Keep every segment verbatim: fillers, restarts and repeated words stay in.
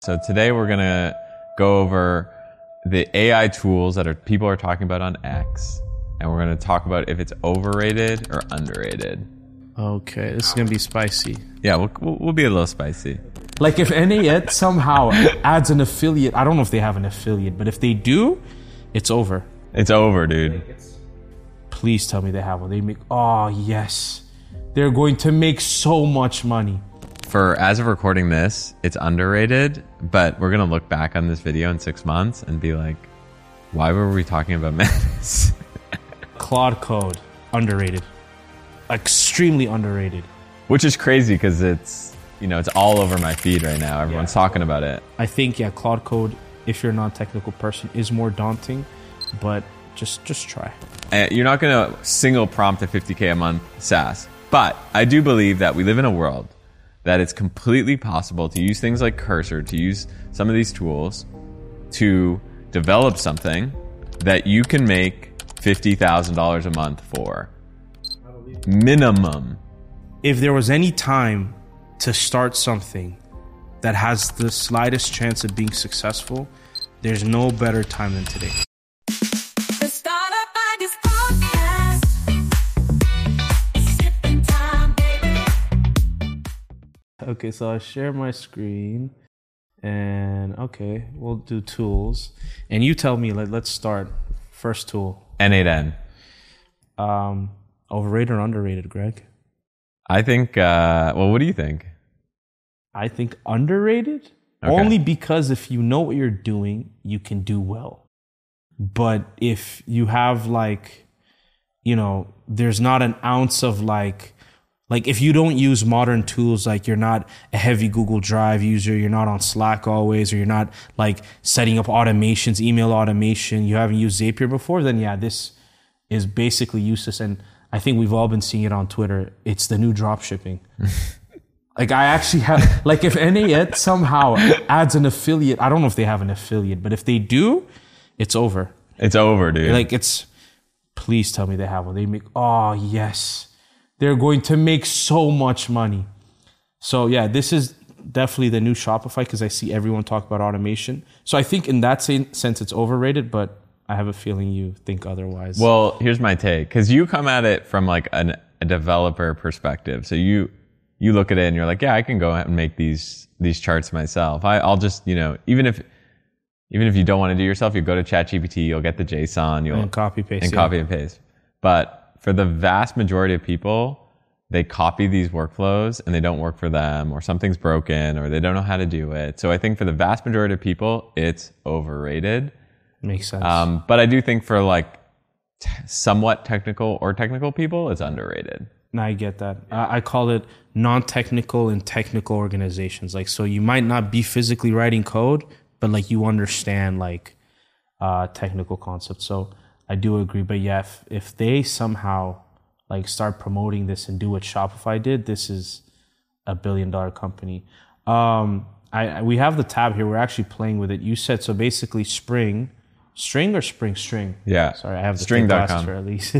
So today we're going to go over the A I tools that are people are talking about on X, and we're going to talk about if it's overrated or underrated. Okay, this is going to be spicy. Yeah, we'll, we'll, we'll be a little spicy. Like if N A S somehow adds an affiliate, I don't know if they have an affiliate, but if they do, it's over. It's over, dude. Please tell me they have one. They make, oh yes. They're going to make so much money. For as of recording this, it's underrated, but we're going to look back on this video in six months and be like, why were we talking about Manus? Claude Code, underrated. Extremely underrated. Which is crazy because it's, you know, it's all over my feed right now. Everyone's yeah. talking about it. I think, yeah, Claude Code, if you're a non-technical person, is more daunting, but just just try. And you're not going to single prompt a fifty K a month SaaS, but I do believe that we live in a world that it's completely possible to use things like Cursor, to use some of these tools to develop something that you can make fifty thousand dollars a month for. Minimum. If there was any time to start something that has the slightest chance of being successful, there's no better time than today. Okay, so I share my screen, and okay, we'll do tools. And you tell me, like, let's start. First tool. N eight N. Um, overrated or underrated, Greg? I think, uh, well, what do you think? I think underrated. Okay. Only because if you know what you're doing, you can do well. But if you have, like, you know, there's not an ounce of, like, Like if you don't use modern tools, like you're not a heavy Google Drive user, you're not on Slack always, or you're not like setting up automations, email automation, you haven't used Zapier before, then yeah, this is basically useless. And I think we've all been seeing it on Twitter. It's the new drop shipping. Like I actually have, like if N A S somehow adds an affiliate, I don't know if they have an affiliate, but if they do, it's over. It's over, dude. Like it's, please tell me they have one. They make, oh yes. They're going to make so much money. So yeah, this is definitely the new Shopify because I see everyone talk about automation. So I think in that sense it's overrated, but I have a feeling you think otherwise. Well, here's my take. Because you come at it from like an, a developer perspective. So you you look at it and you're like, yeah, I can go ahead and make these these charts myself. I, I'll just, you know, even if even if you don't want to do it yourself, you go to ChatGPT, you'll get the JSON, you'll and copy paste and yeah. copy and paste. But for the vast majority of people, they copy these workflows and they don't work for them, or something's broken, or they don't know how to do it. So I think for the vast majority of people, it's overrated. Makes sense. Um, but I do think for like t- somewhat technical or technical people, it's underrated. No, I get that. I, I call it non-technical and technical organizations. Like, so you might not be physically writing code, but like you understand like uh, technical concepts. So I do agree. But yeah, if, if they somehow like start promoting this and do what Shopify did, this is a billion dollar company. Um, I, I we have the tab here. We're actually playing with it. You said, so basically Spring, String or Spring String? Yeah. Sorry, I have the String dot com for at least.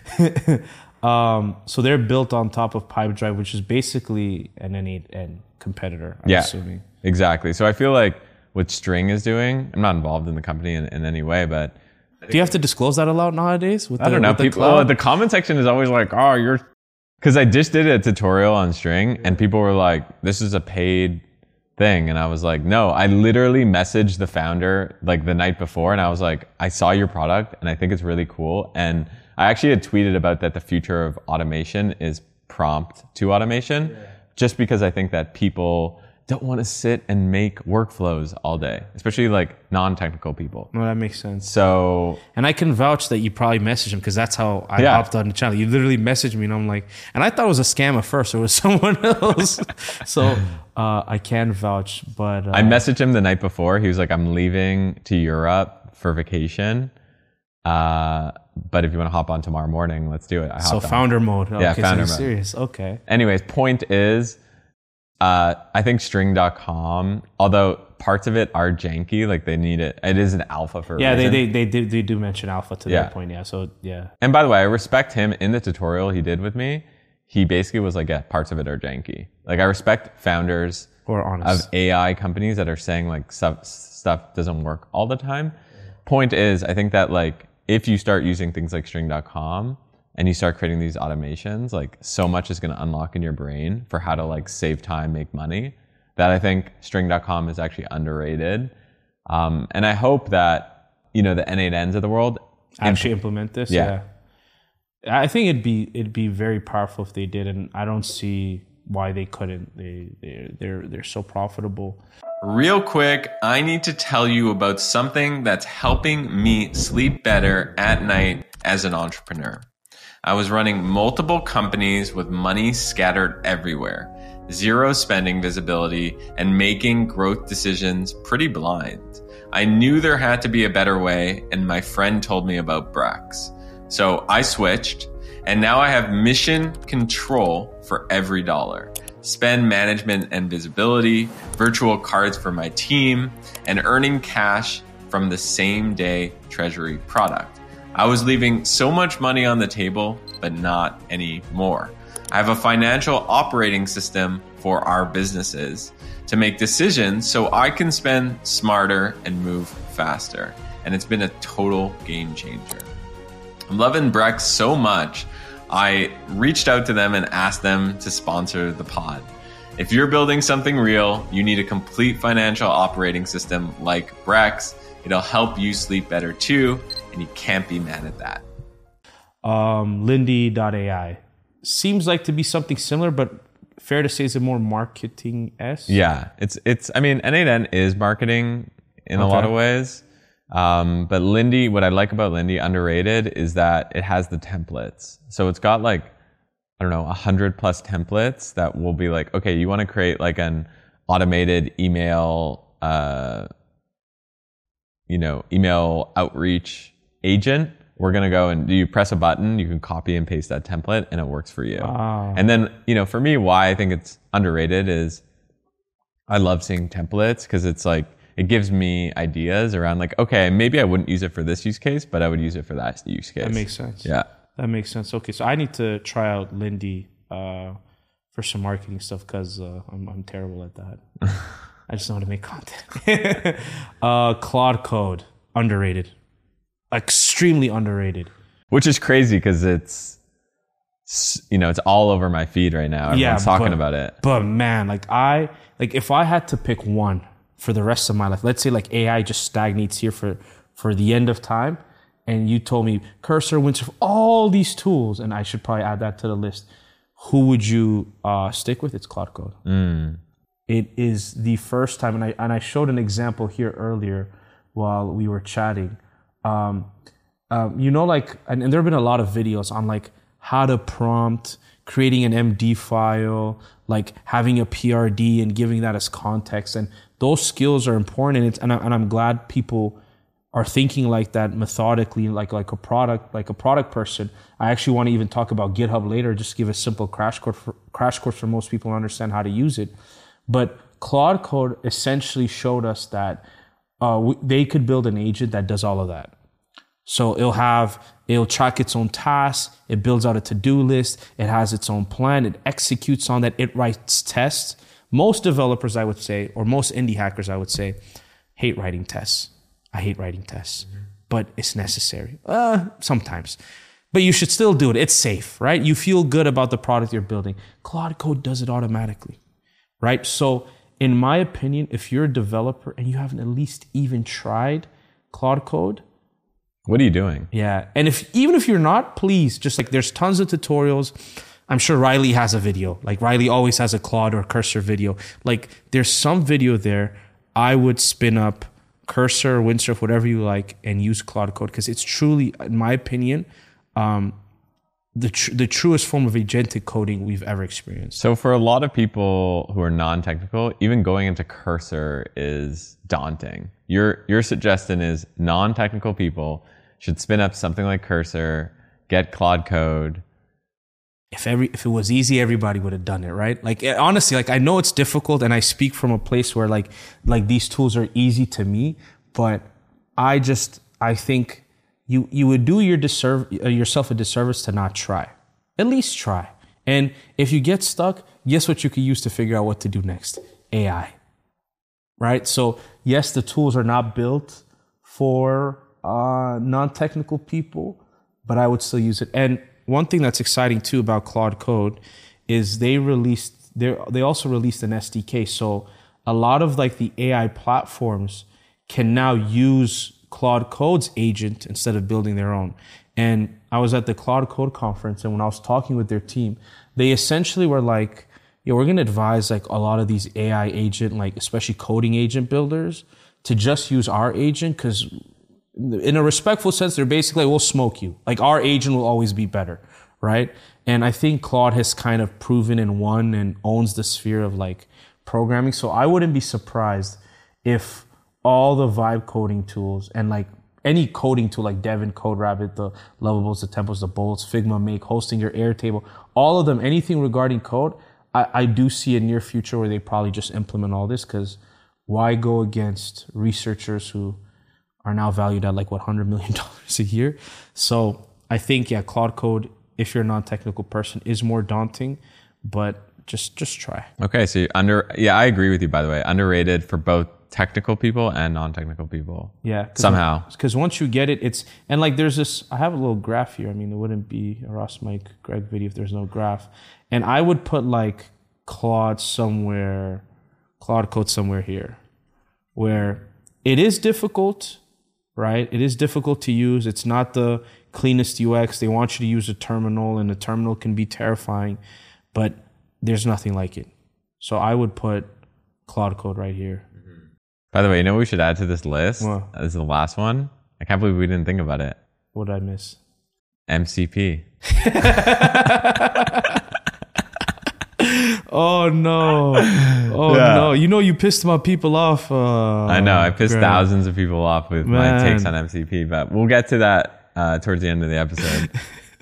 um, so they're built on top of Pipedrive, which is basically an N eight N competitor, I'm yeah, assuming. Exactly. So I feel like what String is doing, I'm not involved in the company in, in any way, but do you have to disclose that a lot nowadays? With I the, don't know. with the People, cloud? well, the comment section is always like, oh, you're... Because I just did a tutorial on String, and people were like, this is a paid thing. And I was like, no, I literally messaged the founder like the night before, and I was like, I saw your product, and I think it's really cool. And I actually had tweeted about that the future of automation is prompt to automation, yeah. just because I think that people don't want to sit and make workflows all day, especially like non-technical people. No, that makes sense. So, and I can vouch that you probably messaged him because that's how I yeah. hopped on the channel. You literally messaged me and I'm like, and I thought it was a scam at first. It was someone else. So uh, I can vouch, but uh, I messaged him the night before. He was like, I'm leaving to Europe for vacation. Uh, but if you want to hop on tomorrow morning, let's do it. I so hopped founder on. mode. Okay, yeah, founder so mode. Serious. Okay. Anyways, point is, Uh, I think String dot com, although parts of it are janky, like they need it. It is an alpha for a yeah. They reason. they they do they do mention alpha to Yeah. that point. Yeah. So yeah. And by the way, I respect him in the tutorial he did with me. He basically was like, yeah, parts of it are janky. Like I respect founders who are honest. of A I companies that are saying like stuff, stuff doesn't work all the time. Point is, I think that like if you start using things like string dot com and you start creating these automations, like so much is going to unlock in your brain for how to like save time, make money, that I think string dot com is actually underrated. Um, and I hope that, you know, the N eight Ns of the world actually implement this. Yeah. yeah. I think it'd be it'd be very powerful if they did, and I don't see why they couldn't. They they they're they're so profitable. Real quick, I need to tell you about something that's helping me sleep better at night as an entrepreneur. I was running multiple companies with money scattered everywhere, zero spending visibility, and making growth decisions pretty blind. I knew there had to be a better way, and my friend told me about Brex. So I switched, and now I have mission control for every dollar. Spend management and visibility, virtual cards for my team, and earning cash from the same day treasury product. I was leaving so much money on the table, but not anymore. I have a financial operating system for our businesses to make decisions so I can spend smarter and move faster. And it's been a total game changer. I'm loving Brex so much, I reached out to them and asked them to sponsor the pod. If you're building something real, you need a complete financial operating system like Brex. It'll help you sleep better too, and you can't be mad at that. Um, Lindy dot A I seems like to be something similar, but fair to say is it more marketing-esque? Yeah, it's, it's, I mean, N eight N is marketing in okay. a lot of ways. Um, but Lindy, what I like about Lindy, underrated, is that it has the templates. So it's got like, I don't know, a hundred plus templates that will be like, okay, you want to create like an automated email, uh, you know, email outreach agent. We're going to go and you press a button, you can copy and paste that template and it works for you. Wow. And then, you know, for me, why I think it's underrated is I love seeing templates because it's like, it gives me ideas around like, okay, maybe I wouldn't use it for this use case, but I would use it for that use case. That makes sense. Yeah. That makes sense. Okay, so I need to try out Lindy uh, for some marketing stuff because uh, I'm, I'm terrible at that. I just know how to make content. uh, Claude Code, underrated. Extremely underrated. Which is crazy because it's, you know, it's all over my feed right now. Everyone's yeah, talking but, about it. But man, like I, like if I had to pick one for the rest of my life, let's say like A I just stagnates here for, for the end of time, and you told me Cursor, Windsurf, all these tools, and I should probably add that to the list, who would you uh, stick with? It's Claude Code. Mm. It is the first time, and I and I showed an example here earlier while we were chatting. Um, um, you know, like, and, and there have been a lot of videos on like how to prompt, creating an M D file, like having a P R D and giving that as context. And those skills are important. And, it's, and, I, and I'm glad people are thinking like that methodically, like, like a product, like a product person. I actually want to even talk about GitHub later, just give a simple crash course for, crash course for most people to understand how to use it. But Claude Code essentially showed us that uh, we, they could build an agent that does all of that. So it'll have, it'll track its own tasks, it builds out a to-do list, it has its own plan, it executes on that, it writes tests. Most developers, I would say, or most indie hackers, I would say, hate writing tests. I hate writing tests, mm-hmm. but it's necessary. Uh, sometimes. But you should still do it. It's safe, right? You feel good about the product you're building. Claude Code does it automatically, right? So in my opinion, if you're a developer and you haven't at least even tried Claude Code, what are you doing? Yeah. And if even if you're not, please, just like there's tons of tutorials. I'm sure Riley has a video. Like Riley always has a Claude or Cursor video. Like there's some video there. I would spin up Cursor, Windsurf, whatever you like, and use Claude Code because it's truly, in my opinion, um, the tr- the truest form of agentic coding we've ever experienced. So for a lot of people who are non-technical, even going into Cursor is daunting. Your your suggestion is non-technical people should spin up something like Cursor, get Claude Code. If every if it was easy, everybody would have done it, right? Like honestly, like I know it's difficult, and I speak from a place where like like these tools are easy to me, but I just I think you you would do your disserv- yourself a disservice to not try. At least try. And if you get stuck, guess what you could use to figure out what to do next? A I, right? So yes, the tools are not built for uh, non-technical people, but I would still use it. And one thing that's exciting too about Claude Code is they released, they they also released an S D K. So a lot of like the A I platforms can now use Claude Code's agent instead of building their own. And I was at the Claude Code conference, and when I was talking with their team, they essentially were like, yeah, we're going to advise like a lot of these A I agent, like especially coding agent builders, to just use our agent, because in a respectful sense, they're basically, we'll smoke you. Like our agent will always be better, right? And I think Claude has kind of proven and won and owns the sphere of like programming. So I wouldn't be surprised if all the vibe coding tools and like any coding tool like Devin, CodeRabbit, the Lovables, the Tempos, the Bolts, Figma, Make, hosting your Airtable, all of them, anything regarding code, I, I do see a near future where they probably just implement all this, because why go against researchers who are now valued at like what one hundred million dollars a year? So I think, yeah, Claude Code, if you're a non-technical person, is more daunting, but just just try. Okay, so under yeah, I agree with you, by the way. Underrated for both technical people and non-technical people. Yeah. Somehow. Because once you get it, it's, and like there's this, I have a little graph here. I mean, it wouldn't be a Ross Mike Greg video if there's no graph. And I would put like Claude somewhere, Claude Code somewhere here, where it is difficult, right? It is difficult to use. It's not the cleanest U X. They want you to use a terminal, and the terminal can be terrifying, but there's nothing like it. So I would put Claude Code right here. By the way, you know what we should add to this list? What? This is the last one. I can't believe we didn't think about it. What did I miss? M C P. Oh no. Oh Yeah. no. You know you pissed my people off. Uh, I know. I pissed Greg. thousands of people off with my Man. takes on M C P, but we'll get to that uh, towards the end of the episode.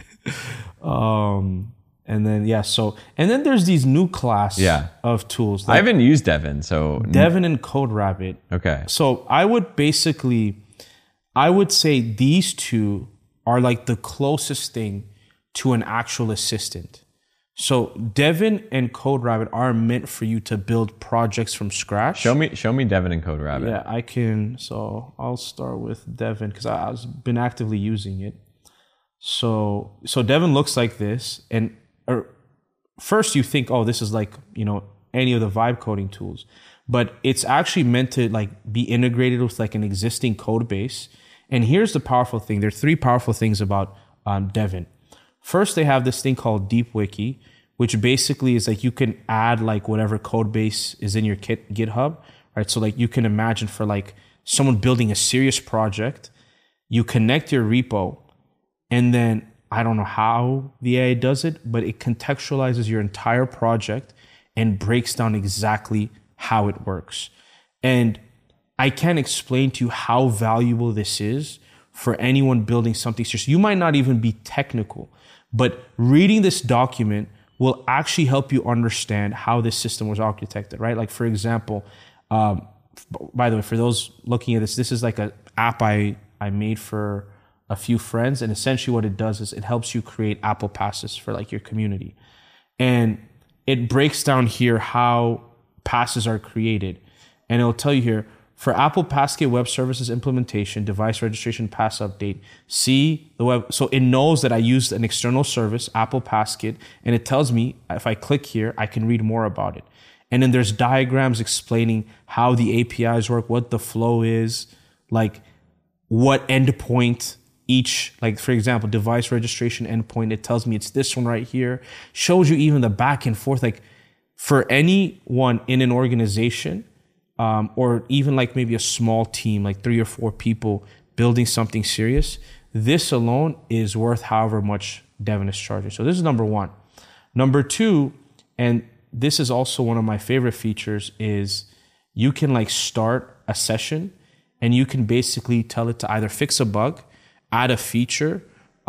Um and then yeah, so and then there's these new class Yeah. of tools. I Like haven't used Devin, so Devin and CodeRabbit. okay. So I would basically I would say these two are like the closest thing to an actual assistant. So Devin and CodeRabbit are meant for you to build projects from scratch. Show me, show me Devin and CodeRabbit. Yeah, I can. So I'll start with Devin because I've been actively using it. So so Devin looks like this, and or first you think, oh, this is like, you know, any of the vibe coding tools, but it's actually meant to like be integrated with like an existing code base. And here's the powerful thing. There are three powerful things about um, Devin. First, they have this thing called DeepWiki, which basically is like you can add like whatever code base is in your kit, GitHub, right? So like you can imagine for like someone building a serious project, you connect your repo, and then I don't know how the A I does it, but it contextualizes your entire project and breaks down exactly how it works. And I can't explain to you how valuable this is for anyone building something serious. You might not even be technical, but reading this document will actually help you understand how this system was architected, right? Like for example, um, by the way, for those looking at this, this is like an app I, I made for a few friends. And essentially what it does is it helps you create Apple passes for like your community. And it breaks down here how passes are created. And it'll tell you here, for Apple Passkit Web Services implementation, device registration pass update, see the web. So it knows that I used an external service, Apple Passkit, and it tells me if I click here, I can read more about it. And then there's diagrams explaining how the A P Is work, what the flow is, like what endpoint each, like for example, device registration endpoint, it tells me it's this one right here, shows you even the back and forth. Like for anyone in an organization, Um, or even like maybe a small team, like three or four people building something serious, this alone is worth however much Devin is charging. So this is number one. Number two, and this is also one of my favorite features, is you can like start a session and you can basically tell it to either fix a bug, add a feature,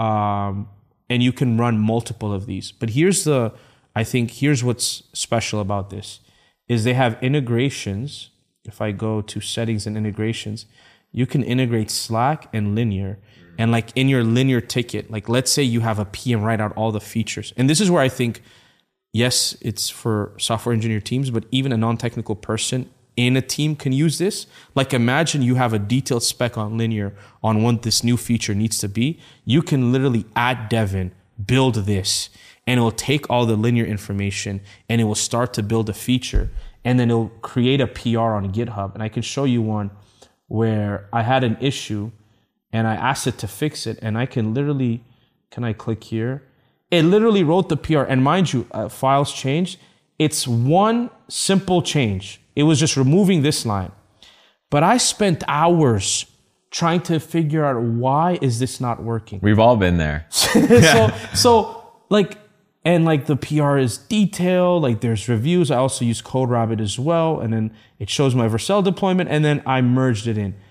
um, and you can run multiple of these. But here's the, I think here's what's special about this, is they have integrations. If I go to settings and integrations, you can integrate Slack and Linear. And like in your Linear ticket, like let's say you have a P M write out all the features. And this is where I think yes, it's for software engineer teams, but even a non-technical person in a team can use this. Like imagine you have a detailed spec on Linear on what this new feature needs to be. You can literally add Devin, build this, and it will take all the Linear information and it will start to build a feature. And then it'll create a P R on GitHub. And I can show you one where I had an issue and I asked it to fix it. And I can literally, can I click here? It literally wrote the P R. And mind you, uh, files changed. It's one simple change. It was just removing this line. But I spent hours trying to figure out why is this not working. We've all been there. so, so like, and like the P R is detailed, like there's reviews. I also use CodeRabbit as well. And then it shows my Vercel deployment and then I merged it in.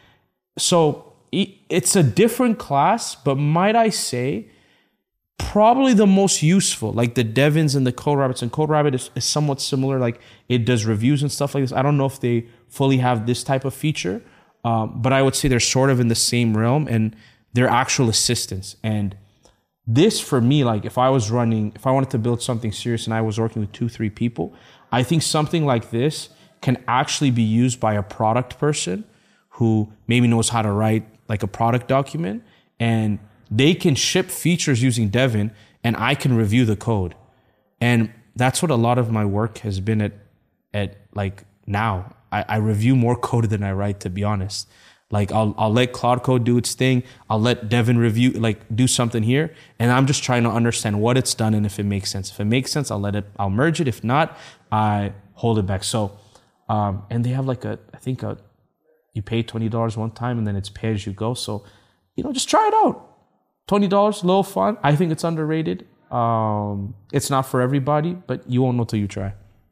So it's a different class, but might I say, probably the most useful, like the Devins and the CodeRabbits. And CodeRabbit is, is somewhat similar. Like it does reviews and stuff like this. I don't know if they fully have this type of feature, um, but I would say they're sort of in the same realm and they're actual assistants. And this for me, like if I was running, if I wanted to build something serious and I was working with two, three people, I think something like this can actually be used by a product person who maybe knows how to write like a product document, and they can ship features using Devin and I can review the code. And that's what a lot of my work has been at, at like now. I, I review more code than I write, to be honest. Like I'll, I'll let Cloud Code do its thing. I'll let Devin review, like do something here. And I'm just trying to understand what it's done and if it makes sense. If it makes sense, I'll let it, I'll merge it. If not, I hold it back. So, um, and they have like a, I think a, you pay twenty dollars one time and then it's pay as you go. So, you know, just try it out. twenty dollars, a little fun. I think it's underrated. Um, it's not for everybody, but you won't know till you try.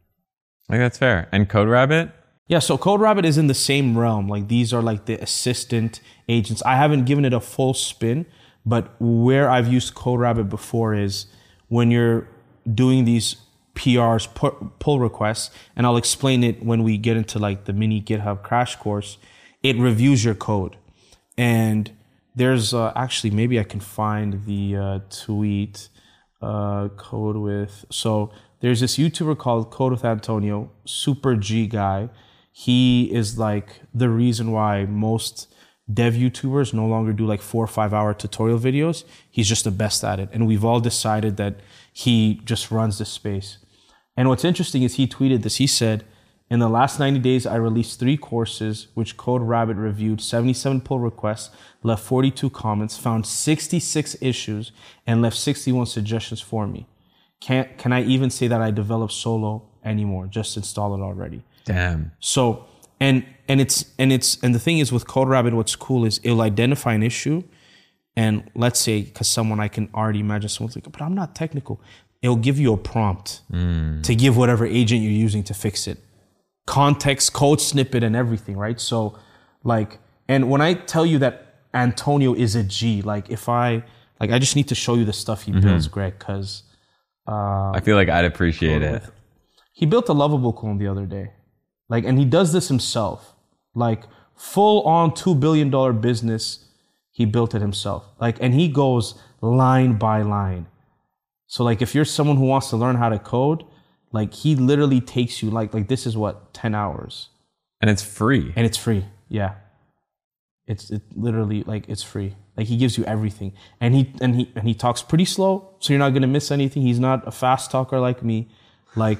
I think that's fair. And CodeRabbit? Yeah, so CodeRabbit is in the same realm. Like these are like the assistant agents. I haven't given it a full spin, but where I've used CodeRabbit before is when you're doing these P Rs, pull requests, and I'll explain it when we get into like the mini GitHub crash course. It reviews your code. And there's uh, actually, maybe I can find the uh, tweet, uh, code with, so there's this YouTuber called Code with Antonio, super G guy. He is like the reason why most dev YouTubers no longer do like four or five hour tutorial videos. He's just the best at it. And we've all decided that he just runs this space. And what's interesting is he tweeted this. He said, in the last ninety days, I released three courses, which CodeRabbit reviewed seventy-seven pull requests, left forty-two comments, found sixty-six issues, and left sixty-one suggestions for me. Can't, can I even say that I develop solo anymore? Just install it already. Damn. So, and, and it's, and it's, and the thing is with CodeRabbit, what's cool is it'll identify an issue. And let's say, cause someone, I can already imagine someone's like, but I'm not technical. It'll give you a prompt mm. to give whatever agent you're using to fix it. Context, code snippet, and everything, right? So, like, and when I tell you that Antonio is a G, like, if I, like, I just need to show you the stuff he mm-hmm. builds, Greg, because uh, I feel like I'd appreciate it. With, he built a Lovable clone the other day, like, and he does this himself, like, full on two billion dollar business. He built it himself, like, and he goes line by line. So, like, if you're someone who wants to learn how to code, like he literally takes you like like this is what ten hours, and it's free. And it's free, yeah. It's it literally like it's free. Like he gives you everything, and he and he and he talks pretty slow, so you're not gonna miss anything. He's not a fast talker like me, like.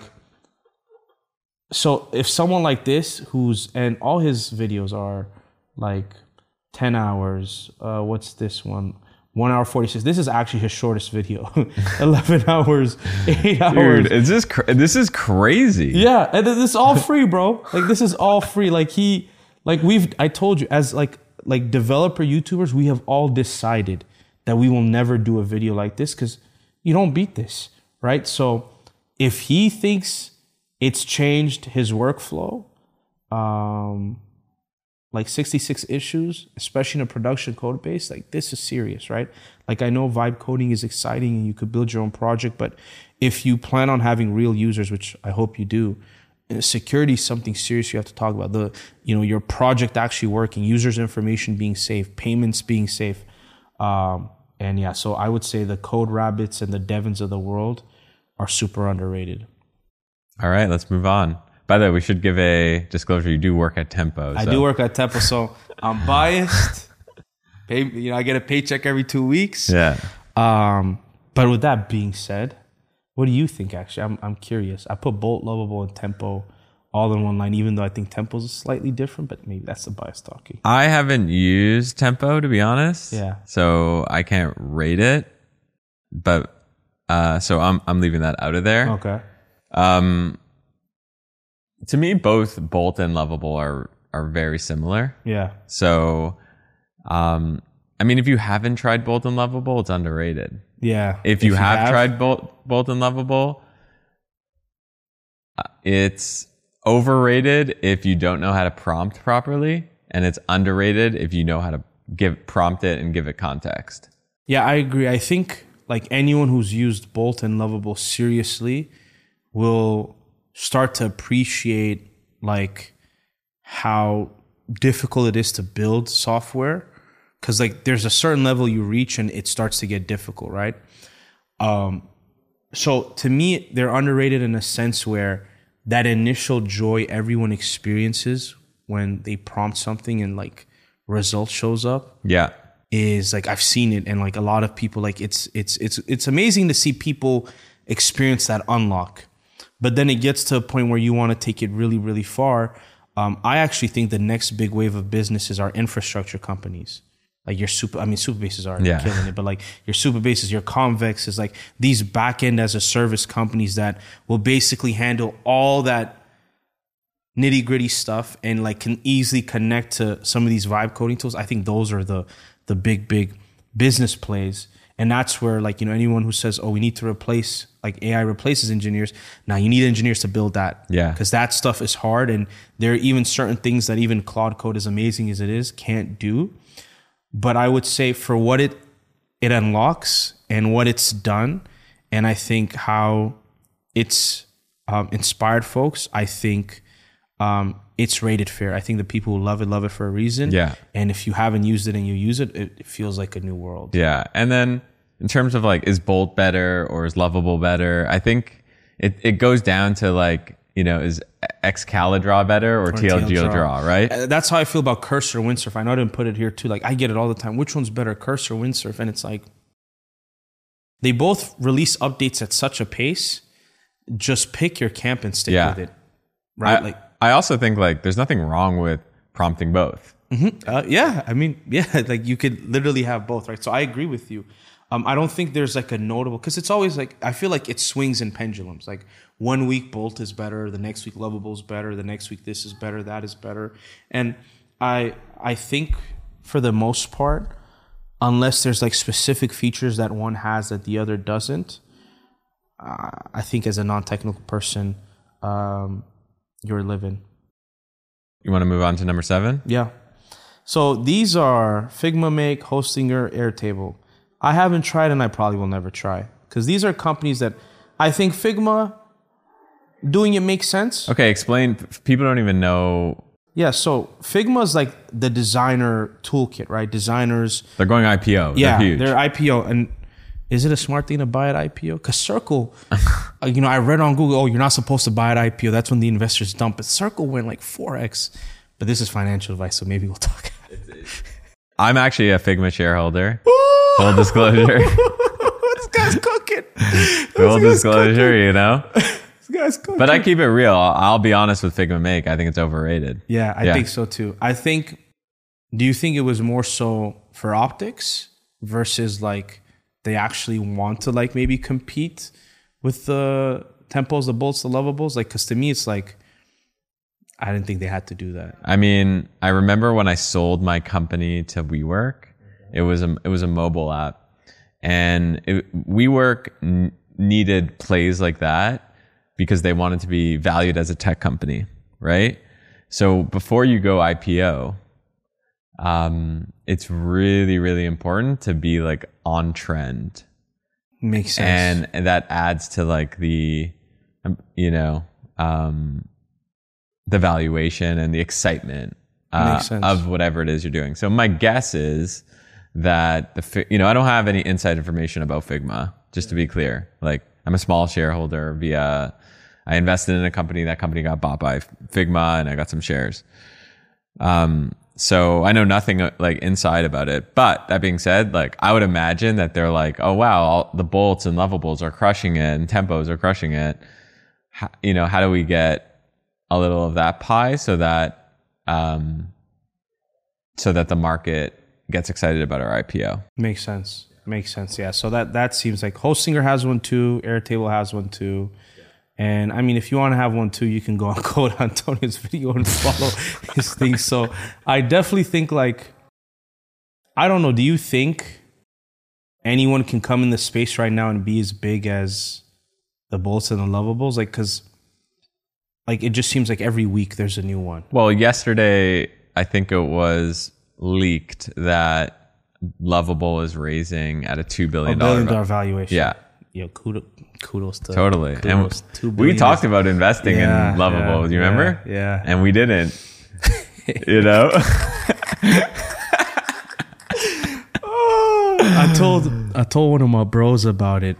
So if someone like this, who's and all his videos are like ten hours. Uh, what's this one? One hour forty-six. This is actually his shortest video. Eleven hours, eight hours. Dude, is this cra- this is crazy? Yeah, and this is all free, bro. Like this is all free. Like he, like we've. I told you, as like like developer YouTubers, we have all decided that we will never do a video like this because you don't beat this, right? So if he thinks it's changed his workflow, um. like sixty-six issues, especially in a production code base, like this is serious, right? Like I know vibe coding is exciting and you could build your own project, but if you plan on having real users, which I hope you do, security is something serious you have to talk about. The, you know, your project actually working, users' information being safe, payments being safe. Um, and yeah, so I would say the CodeRabbits and the Devins of the world, are super underrated. All right, let's move on. By the way, we should give a disclosure. You do work at Tempo. I so. do work at Tempo, so I'm biased. Pay, you know, I get a paycheck every two weeks. Yeah. Um, but with that being said, what do you think? Actually, I'm I'm curious. I put Bolt, Lovable, and Tempo all in one line, even though I think Tempo's is slightly different. But maybe that's the bias talking. I haven't used Tempo, to be honest. Yeah. So I can't rate it, but uh, so I'm I'm leaving that out of there. Okay. Um, to me, both Bolt and Lovable are are very similar. Yeah. So, um, I mean, if you haven't tried Bolt and Lovable, it's underrated. Yeah. If you, if you have, have tried Bolt Bolt and Lovable, uh, it's overrated if you don't know how to prompt properly, and it's underrated if you know how to give prompt it and give it context. Yeah, I agree. I think like anyone who's used Bolt and Lovable seriously will start to appreciate like how difficult it is to build software, because like there's a certain level you reach and it starts to get difficult, right? Um, so to me, they're underrated in a sense where that initial joy everyone experiences when they prompt something and like result shows up. Yeah. Is like, I've seen it, and like a lot of people, like it's it's it's it's amazing to see people experience that unlock. But then it gets to a point where you want to take it really, really far. Um, I actually think the next big wave of businesses are infrastructure companies. Like your super, I mean, Superbases are yeah. killing it, but like your Superbases, your Convex is like these back end as a service companies that will basically handle all that nitty gritty stuff and like can easily connect to some of these vibe coding tools. I think those are the the big, big business plays. And that's where like, you know, anyone who says, oh, we need to replace, like A I replaces engineers. Now you need engineers to build that. Yeah. Because that stuff is hard. And there are even certain things that even Claude Code, as amazing as it is, can't do. But I would say for what it it unlocks and what it's done, and I think how it's um, inspired folks, I think um, it's rated fair. I think the people who love it, love it for a reason. Yeah. And if you haven't used it and you use it, it, it feels like a new world. Yeah. And then in terms of like, is Bolt better or is Lovable better? I think it, it goes down to like, you know, is Excalidraw better or, or T L G L Draw, right? Uh, that's how I feel about Cursor, Windsurf. I know I didn't put it here too. Like I get it all the time. Which one's better, Cursor, Windsurf? And it's like, they both release updates at such a pace. Just pick your camp and stick yeah. with it. Right? I, like, I also think like there's nothing wrong with prompting both. Mm-hmm. Uh, yeah, I mean, yeah, like you could literally have both, right? So I agree with you. Um, I don't think there's like a notable, because it's always like, I feel like it swings in pendulums. Like one week Bolt is better, the next week Lovable is better, the next week this is better, that is better. And I I think for the most part, unless there's like specific features that one has that the other doesn't, uh, I think as a non-technical person, um, you're living. You want to move on to number seven? Yeah. So these are Figma Make, Hostinger, Airtable. I haven't tried and I probably will never try, because these are companies that I think Figma doing it makes sense. Okay, explain. People don't even know. Yeah, so Figma is like the designer toolkit, right? Designers. They're going I P O. Yeah, they're huge. They're I P O. And is it a smart thing to buy at I P O? Because Circle, you know, I read on Google, oh, you're not supposed to buy at I P O. That's when the investors dump it. Circle went like four X. But this is financial advice, so maybe we'll talk. I'm actually a Figma shareholder. Full disclosure. This guy's cooking. Full disclosure, cooking. You know? This guy's cooking. But I keep it real. I'll, I'll be honest with Figma Make. I think it's overrated. Yeah, I yeah. think so too. I think, do you think it was more so for optics versus like they actually want to like maybe compete with the Tempos, the Bolts, the Lovables? Like, because to me, it's like, I didn't think they had to do that. I mean, I remember when I sold my company to WeWork, it was a, it was a mobile app. And it, WeWork n- needed plays like that because they wanted to be valued as a tech company, right? So before you go I P O, um, it's really, really important to be like on trend. Makes sense. And, and that adds to like the, um, you know, um, the valuation and the excitement uh, of whatever it is you're doing. So my guess is that the, you know, I don't have any inside information about Figma, just to be clear. Like I'm a small shareholder via, I invested in a company. That company got bought by Figma, and I got some shares. Um, so I know nothing like inside about it. But that being said, like I would imagine that they're like, oh wow, all the bolts and levables are crushing it, and tempos are crushing it. How, you know, how do we get a little of that pie so that um, so that the market gets excited about our I P O? Makes sense. Makes sense. Yeah. So that that seems like Hostinger has one too. Airtable has one too. And I mean, if you want to have one too, you can go on Code Antonio's video and follow his thing. So I definitely think like, I don't know. Do you think anyone can come in the space right now and be as big as the bolts and the lovables? Like, cause like, it just seems like every week there's a new one. Well, yesterday, I think it was leaked that Lovable is raising at a two billion dollars a billion dollar valuation. Yeah. Yo, kudos, kudos to totally. Kudos, and we talked about investing yeah, in Lovable. Yeah, Do you remember? Yeah, yeah. And we didn't. You know. I told I told one of my bros about it,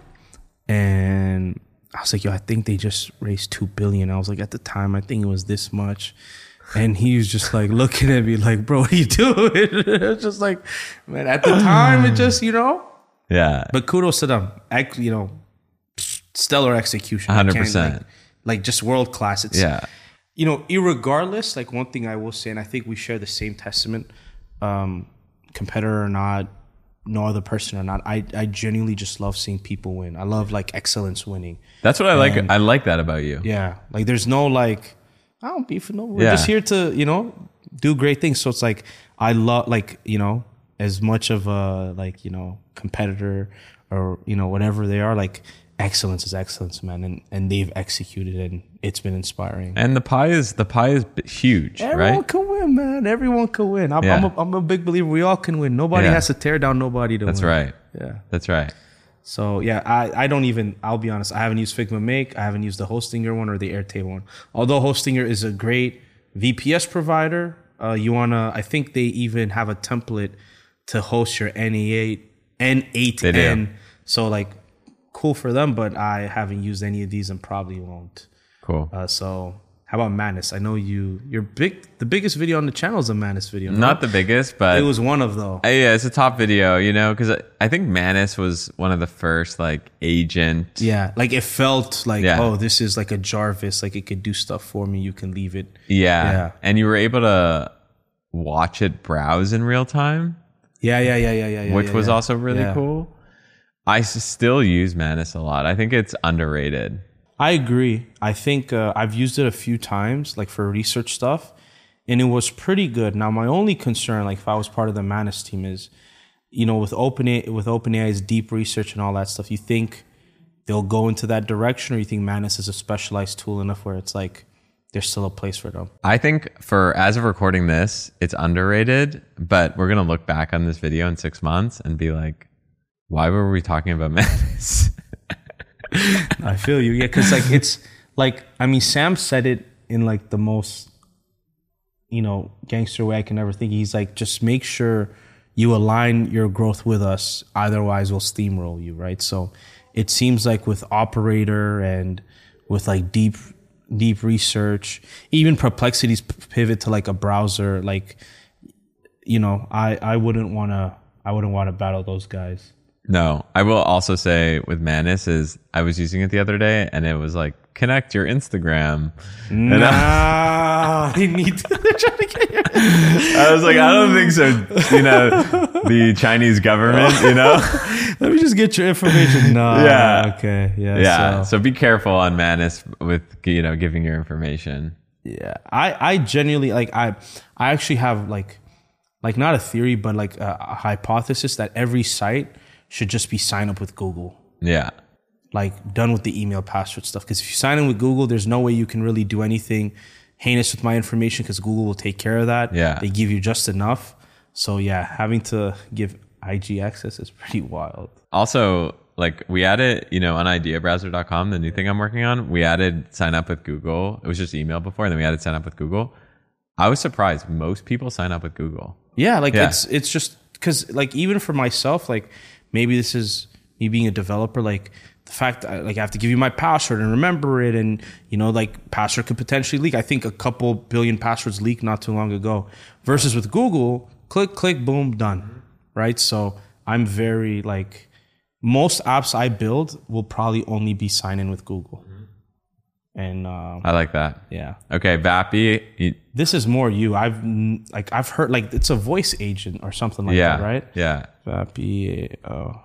and I was like, "Yo, I think they just raised two billion." I was like, at the time, I think it was this much. And he was just like looking at me like, bro, what are you doing? It's just like, man, at the time, it just, you know. Yeah. But kudos to them. Ex- you know, stellar execution. one hundred percent. Like, like just world class. It's, yeah. You know, irregardless, like one thing I will say, and I think we share the same testament, um, competitor or not, no other person or not, I, I genuinely just love seeing people win. I love like excellence winning. That's what I like. And, I like that about you. Yeah. Like there's no like, I don't beef with no. We're yeah. just here to, you know, do great things. So it's like, I love, like, you know, as much of a, like, you know, competitor or, you know, whatever they are, like, excellence is excellence, man. And, and they've executed and it's been inspiring. And the pie is, the pie is huge, Everyone right? can win, man. Everyone can win. I'm, yeah. I'm, a, I'm a big believer. We all can win. Nobody yeah. has to tear down nobody to That's win. That's right. Yeah. That's right. So yeah, I, I don't even, I'll be honest, I haven't used Figma Make, I haven't used the Hostinger one or the Airtable one. Although Hostinger is a great V P S provider, uh, you wanna, I think they even have a template to host your N A eight, N eight N. So like, cool for them, but I haven't used any of these and probably won't. Cool. Uh, so how about Manus? I know you, you're big, the biggest video on the channel is a Manus video. No? Not the biggest, but it was one of though. Uh, yeah, it's a top video, you know, because I, I think Manus was one of the first like agent. Yeah, like it felt like, yeah. oh, this is like a Jarvis, like it could do stuff for me. You can leave it. Yeah. yeah. And you were able to watch it browse in real time. Yeah, yeah, yeah, yeah, yeah. Which yeah, was yeah. also really yeah. cool. I s- still use Manus a lot. I think it's underrated. I agree. I think uh, I've used it a few times, like for research stuff, and it was pretty good. Now, my only concern, like if I was part of the Manus team, is, you know, with OpenAI, with OpenAI's deep research and all that stuff, you think they'll go into that direction, or you think Manus is a specialized tool enough where it's like there's still a place for them? I think for as of recording this, it's underrated, but we're gonna look back on this video in six months and be like, why were we talking about Manus? I feel you. Yeah, because like it's like, I mean, Sam said it in like the most, you know, gangster way I can ever think. He's like, just make sure you align your growth with us, otherwise we'll steamroll you, right? So it seems like with Operator and with like deep deep research, even Perplexity's pivot to like a browser, like, you know, I I wouldn't want to I wouldn't want to battle those guys. No, I will also say with Manus is I was using it the other day and it was like, connect your Instagram. Nah, I, they need to, they're trying to get your I was like, I don't think so. You know, the Chinese government, you know? Let me just get your information. No. Yeah. Okay. Yeah. Yeah. So, so be careful on Manus with, you know, giving your information. yeah. I, I genuinely, like, I, I actually have like, like not a theory, but like a, a hypothesis that every site should just be sign up with Google. Yeah. Like done with the email password stuff. Because if you sign in with Google, there's no way you can really do anything heinous with my information because Google will take care of that. Yeah. They give you just enough. So yeah, having to give I G access is pretty wild. Also, like we added, you know, on idea browser dot com, the new thing I'm working on, we added sign up with Google. It was just email before, and then we added sign up with Google. I was surprised. Most people sign up with Google. Yeah, like Yeah. it's it's just because like even for myself, like maybe this is me being a developer, like the fact that like I have to give you my password and remember it, and you know, like password could potentially leak. I think a couple billion passwords leaked not too long ago. Versus with Google, click, click, boom, done. Right? So I'm very like, most apps I build will probably only be sign in with Google. And um, I like that. Yeah. Okay, Vappy. You, this is more you. I've like I've heard like it's a voice agent or something like yeah, that, right? Yeah. Vappy. Oh.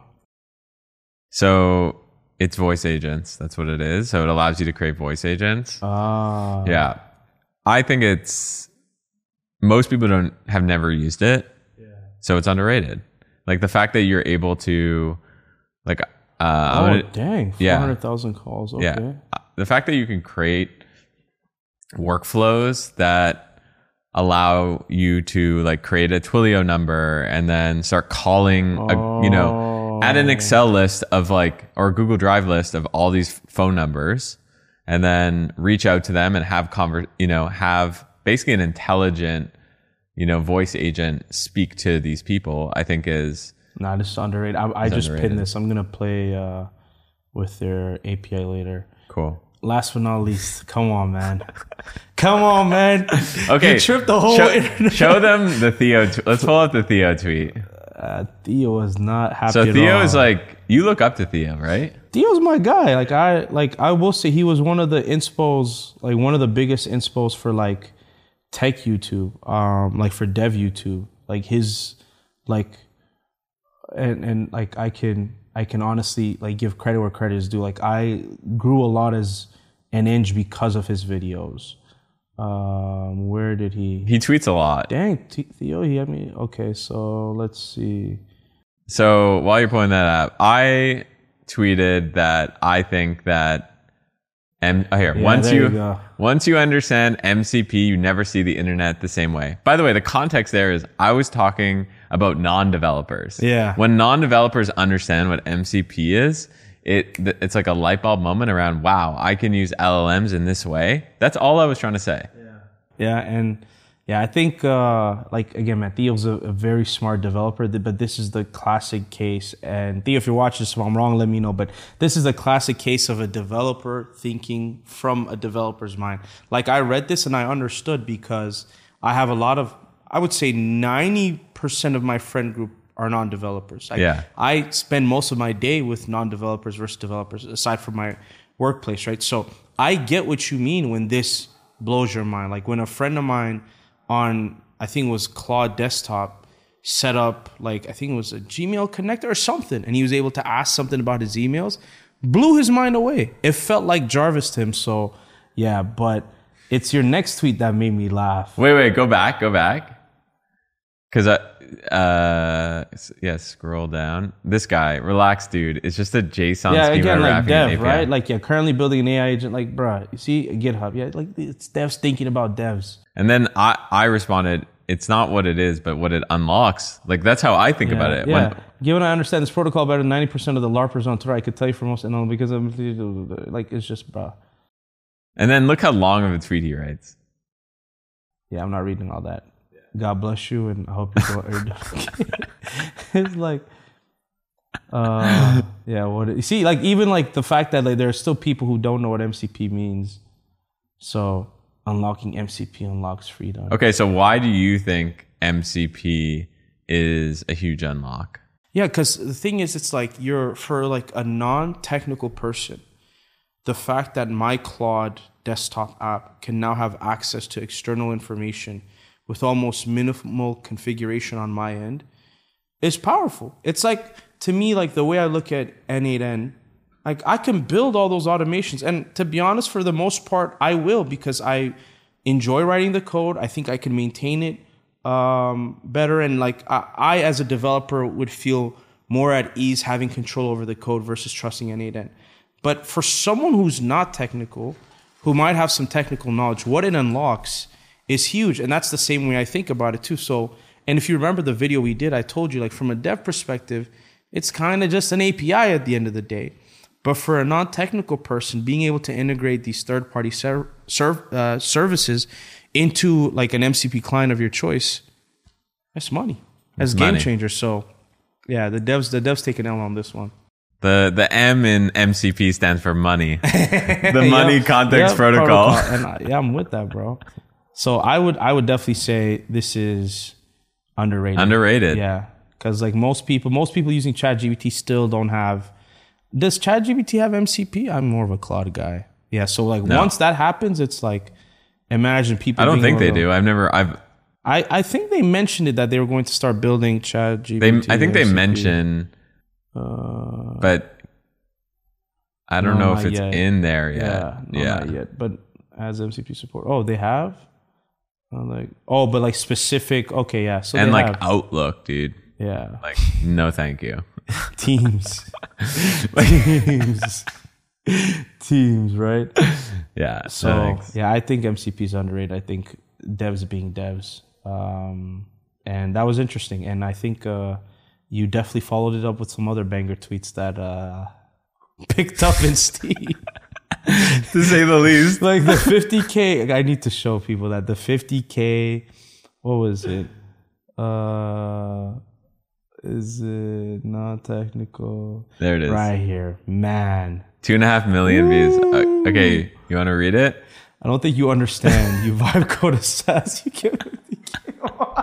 So it's voice agents. That's what it is. So it allows you to create voice agents. Ah. Yeah. I think it's most people don't have never used it. Yeah. So it's underrated. Like the fact that you're able to like uh oh gonna, dang, four hundred thousand yeah. calls. Okay. Yeah. The fact that you can create workflows that allow you to like create a Twilio number and then start calling a, oh. you know, add an Excel list of like, or a Google Drive list of all these phone numbers and then reach out to them and have conver- you know, have basically an intelligent, you know, voice agent speak to these people, I think is nah, this is underrated. I, I just underrated. pinned this. I'm going to play uh, with their A P I later. Cool. Last but not least, come on, man. Come on, man. Okay. You tripped the whole show, internet. Show them the Theo. T- Let's pull up the Theo tweet. Uh, Theo is not happy so at Theo all. is like, you look up to Theo, right? Theo's my guy. Like I, like I will say he was one of the inspos, like one of the biggest inspos for like tech YouTube, um, like for dev YouTube. Like his, like, and and like I can. I can honestly like give credit where credit is due. Like I grew a lot as an inch because of his videos. Um, where did he? He tweets a lot. Dang, Theo, he had me. Okay, so let's see. So while you're pulling that up, I tweeted that I think that M. Oh, here, Yeah, once there you, you go. once you understand M C P, you never see the internet the same way. By the way, the context there is I was talking about non-developers. Yeah. When non-developers understand what M C P is, it it's like a light bulb moment around, wow, I can use L L Ms in this way. That's all I was trying to say. Yeah. Yeah, and yeah, I think uh, like again, man, Theo's a, a very smart developer, but this is the classic case. And Theo, if you're watching this, if I'm wrong, let me know. But this is a classic case of a developer thinking from a developer's mind. Like I read this and I understood because I have a lot of, I would say ninety percent of my friend group are non-developers. Like, yeah. I spend most of my day with non-developers versus developers, aside from my workplace, right? So I get what you mean when this blows your mind. Like when a friend of mine on, I think it was Claude Desktop, set up like, I think it was a Gmail connector or something, and he was able to ask something about his emails, blew his mind away. It felt like Jarvis to him. So yeah, but it's your next tweet that made me laugh. Wait, wait, go back, go back. Because, I, uh, yeah, scroll down. This guy, relax, dude. It's just a JSON yeah, schema again, like wrapping dev, an A P I. right? Like, yeah, currently building an A I agent. Like, bruh, you see GitHub. Yeah, like it's devs thinking about devs. And then I, I responded, it's not what it is, but what it unlocks. Like, that's how I think yeah, about it. Yeah. When, Given I understand this protocol better than ninety percent of the LARPers on Twitter, I could tell you for most, and all because of, like, it's just, bruh. And then look how long of a tweet he writes. Yeah, I'm not reading all that. God bless you, and I hope you don't. It's like, uh, yeah. What you see, like even like the fact that like there are still people who don't know what M C P means. So unlocking M C P unlocks freedom. Okay, so why do you think M C P is a huge unlock? Yeah, because the thing is, it's like you're for like a non-technical person. The fact that my Claude desktop app can now have access to external information with almost minimal configuration on my end is powerful. It's like, to me, like the way I look at N eight N, like I can build all those automations. And to be honest, for the most part, I will, because I enjoy writing the code. I think I can maintain it um, better. And like I, I, as a developer, would feel more at ease having control over the code versus trusting N eight N. But for someone who's not technical, who might have some technical knowledge, what it unlocks is huge. And that's the same way I think about it too. So, and if you remember the video we did, I told you, like from a dev perspective, it's kind of just an A P I at the end of the day. But for a non-technical person, being able to integrate these third-party ser- serv- uh, services into like an M C P client of your choice, that's money. That's It's game money. changer. So yeah, the devs, the devs take an L on this one. The the M in M C P stands for money. The money Yep. context Yep, protocol. And I, yeah, I'm with that, bro. So I would I would definitely say this is underrated. Underrated. Yeah, because like most people, most people using ChatGPT still don't have. Does ChatGPT have M C P? I'm more of a Claude guy. Yeah, so like No. once that happens, it's like imagine people. I don't being think they able to- do. I've never. I've. I I think they mentioned it that they were going to start building ChatGPT. They. I think they M C P. mention, Uh, but I don't No, know if not it's yet. in there yeah, yet. no, Yeah. not yet. But as M C P support, oh, they have. I'm like, oh, but like specific. Okay, yeah. So And they like have, Outlook, dude. yeah, Like, no, thank you. Teams, Teams, Teams, right? Yeah. So no thanks. yeah, I think M C P is underrated. I think devs being devs, um, and that was interesting. And I think uh, you definitely followed it up with some other banger tweets that uh, picked up in Steam. To say the least. Like the fifty K, I need to show people that the fifty K, what was it? Uh, is it not technical? There it is. Right here, man. Two and a half million views. Uh, okay, you want to read it? I don't think you understand. You vibe code a sass. You get fifty K.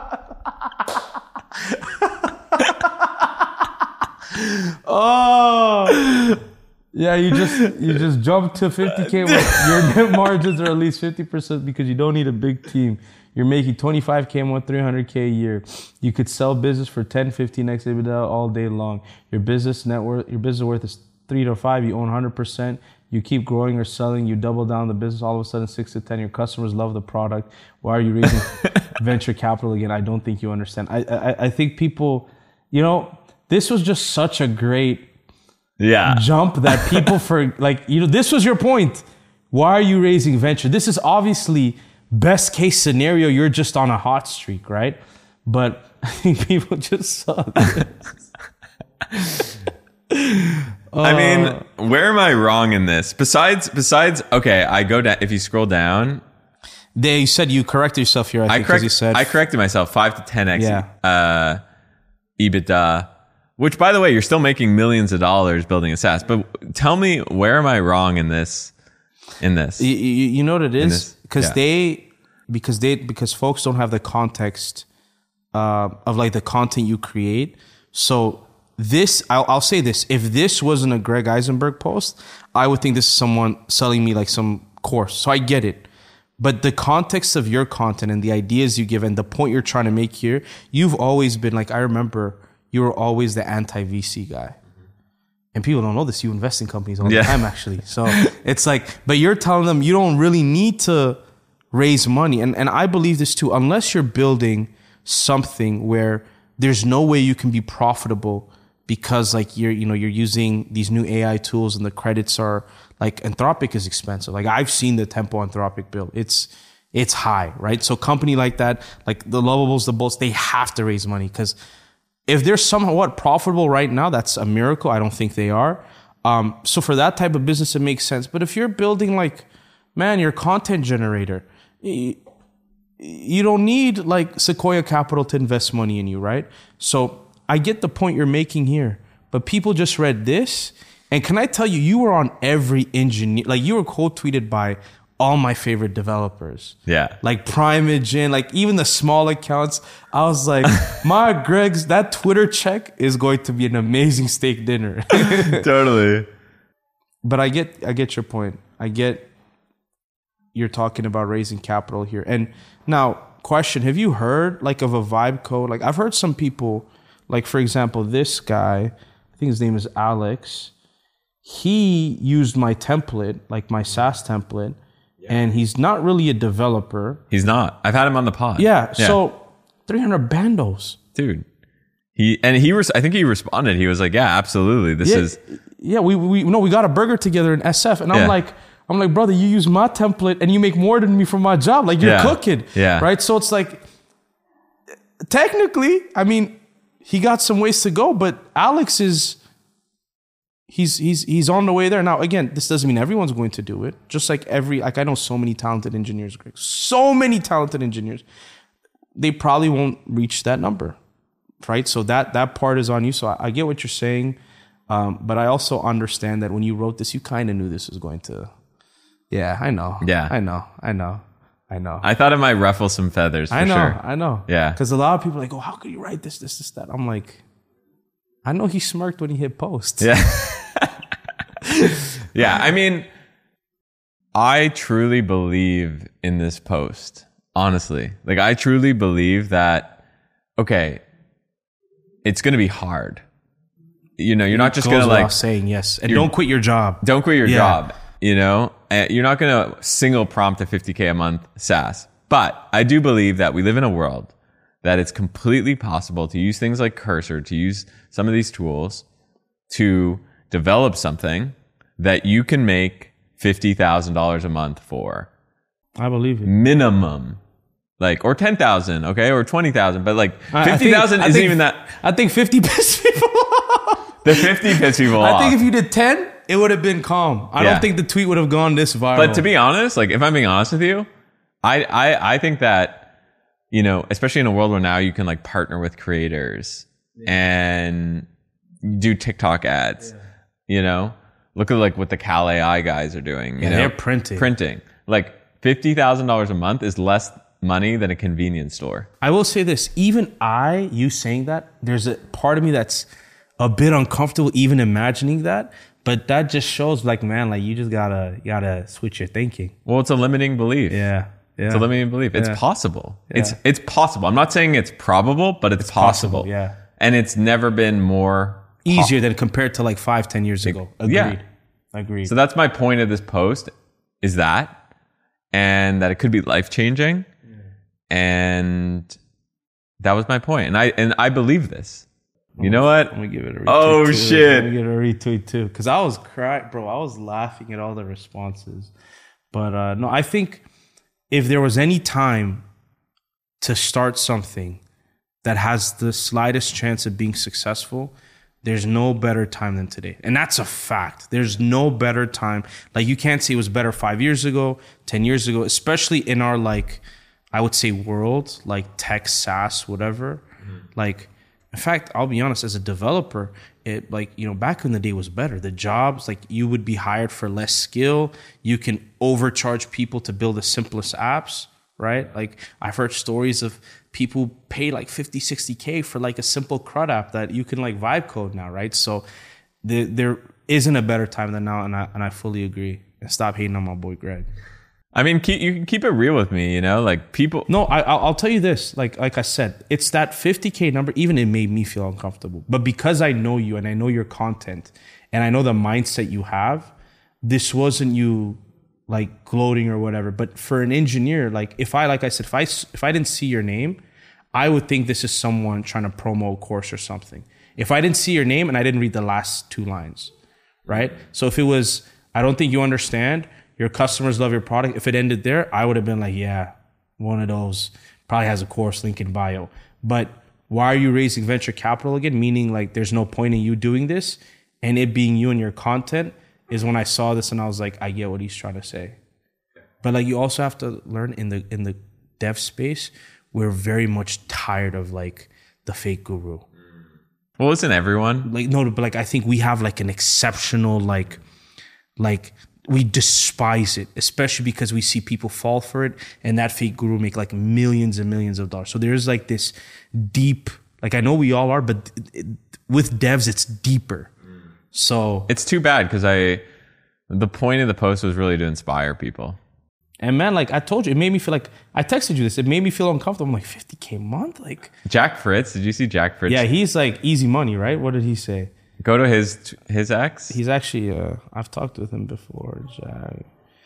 Oh. Yeah, you just you just jump to fifty K with your net margins are at least fifty percent because you don't need a big team. You're making twenty-five K a month, three hundred K a year. You could sell business for ten, fifteen X EBITDA all day long. Your business net worth, your business worth is three to five. You own one hundred percent. You keep growing or selling. You double down the business. All of a sudden, six to ten. Your customers love the product. Why are you raising venture capital again? I don't think you understand. I, I I think people, you know, this was just such a great Yeah. jump that people for like, you know, this was your point. Why are you raising venture? This is obviously best case scenario. You're just on a hot streak, right? But I think people just saw this. I mean, where am I wrong in this? Besides, besides, okay, I go down. If you scroll down, They said you corrected yourself here. I I think 'cause correct. you said I corrected myself. Five to ten x Yeah. uh, EBITDA. Which, by the way, you're still making millions of dollars building a SaaS. But tell me, where am I wrong in this? In this, You, you, you know what it is? this- Because yeah. they, because they, because folks don't have the context uh, of like the content you create. So this, I'll, I'll say this: if this wasn't a Greg Eisenberg post, I would think this is someone selling me like some course. So I get it. But the context of your content and the ideas you give and the point you're trying to make here, you've always been like, I remember you were always the anti-V C guy. And people don't know this. You invest in companies all Yeah. the time, actually. So it's like, but you're telling them you don't really need to raise money. And and I believe this too. Unless you're building something where there's no way you can be profitable because like you're, you know, you're using these new A I tools and the credits are like Anthropic is expensive. Like I've seen the Tempo Anthropic bill. It's it's high, right? So company like that, like the Lovables, the Bolts, they have to raise money because if they're somewhat profitable right now, that's a miracle. I don't think they are. Um, so for that type of business, it makes sense. But if you're building like, man, your content generator, you, you don't need like Sequoia Capital to invest money in you, right? So I get the point you're making here, but people just read this. And can I tell you, you were on every engineer, like you were quote tweeted by all my favorite developers. yeah, Like Primeagen, like even the small accounts. I was like, my Greg's, that Twitter check is going to be an amazing steak dinner. totally. But I get I get your point. I get you're talking about raising capital here. And now, question, have you heard like of a vibe code? Like I've heard some people, like for example, this guy, I think his name is Alex. He used my template, like my SaaS template, and he's not really a developer. He's not. I've had him on the pod. Yeah, so three hundred bandos. dude. He and he was. I think he responded. He was like, "Yeah, absolutely. This Yeah, is yeah. We we no, we got a burger together in S F, and I'm Yeah. like, I'm like, brother, you use my template and you make more than me for my job. Like you're Yeah. cooking, Yeah. right? So it's like, technically, I mean, he got some ways to go, but Alex is. He's he's he's on the way there now. Again, this doesn't mean everyone's going to do it. Just like every like I know so many talented engineers, Greg. So many talented engineers. They probably won't reach that number, right? So that that part is on you. So I, I get what you're saying. Um, but I also understand that when you wrote this, you kind of knew this was going to. Yeah, I know. Yeah. I know. I know. I know. I thought it might ruffle some feathers for I know. sure. I know. Yeah. Because a lot of people are like, oh, how could you write this, this, this, that? I'm like, I know he smirked when he hit post. Yeah. Yeah. I mean, I truly believe in this post. Honestly. Like, I truly believe that, okay, it's going to be hard. You know, you're not just going to like saying yes. And don't quit your job. Don't quit your Yeah. job. You know, And you're not going to single prompt a fifty K a month SaaS. But I do believe that we live in a world that it's completely possible to use things like Cursor, to use some of these tools to develop something that you can make fifty thousand dollars a month for. I believe it. Minimum. Like, or ten thousand, okay? Or twenty thousand. But like I- I fifty thousand think- I isn't think- even that. I think fifty pissed people off. The fifty piss people I off. think if you did ten, it would have been calm. I Yeah. don't think the tweet would have gone this viral. But to be honest, like if I'm being honest with you, I, I, I think that, you know, especially in a world where now you can like partner with creators and do TikTok ads, you know, look at like what the Cal A I guys are doing. You Yeah, know, they're printing. Printing. Like fifty thousand dollars a month is less money than a convenience store. I will say this, even I, you saying that, there's a part of me that's a bit uncomfortable even imagining that. But that just shows like, man, like you just gotta, you gotta switch your thinking. Well, it's a limiting belief. Yeah. Yeah. It's a limiting belief. It's Yeah. possible. Yeah. It's it's possible. I'm not saying it's probable, but it's, possible. possible, yeah. And it's never been more Easier than compared to like five, ten years ago. Agreed. Yeah. Agreed. So that's my point of this post is that, and that it could be life changing. And that was my point. And I, and I believe this. You know what? Let me give it a retweet. Oh, too. shit. Let me give it a retweet too. Cause I was crying, bro. I was laughing at all the responses. But uh, no, I think if there was any time to start something that has the slightest chance of being successful, there's no better time than today. And that's a fact. There's no better time. Like you can't say it was better five years ago, ten years ago, especially in our like, I would say world, like tech, SaaS, whatever. Mm-hmm. Like, in fact, I'll be honest, as a developer, it like, you know, back in the day was better. The jobs, like you would be hired for less skill. You can overcharge people to build the simplest apps, right? Like I've heard stories of people pay like fifty, sixty K for like a simple CRUD app that you can like vibe code now, right? So the, there isn't a better time than now. And I, and I fully agree. And stop hating on my boy, Greg. I mean, keep, you can keep it real with me, you know, like people. No, I, I'll I'll tell you this. Like, like I said, it's that fifty K number. Even it made me feel uncomfortable. But because I know you and I know your content and I know the mindset you have, this wasn't you like gloating or whatever. But for an engineer, like if I, like I said, if I if I didn't see your name, I would think this is someone trying to promo a course or something. If I didn't see your name and I didn't read the last two lines, right? So if it was, I don't think you understand. Your customers love your product. If it ended there, I would have been like, yeah, one of those probably has a course link in bio. But why are you raising venture capital again? Meaning like there's no point in you doing this and it being you and your content is when I saw this and I was like, I get what he's trying to say. But like you also have to learn in the in the dev space, we're very much tired of like the fake guru. Well, isn't everyone? Like no, but like I think we have like an exceptional like like we despise it, especially because we see people fall for it and that fake guru make like millions and millions of dollars. So there's like this deep, like I know we all are, but it, with devs, it's deeper. So It's too bad because I, the point of the post was really to inspire people. And man, like I told you, it made me feel like, I texted you this, it made me feel uncomfortable. I'm like, fifty K a month? Like, Jack Fritz, did you see Jack Fritz? yeah, he's like easy money, right? What did he say? Go to his his ex. He's actually, uh, I've talked with him before, Jack.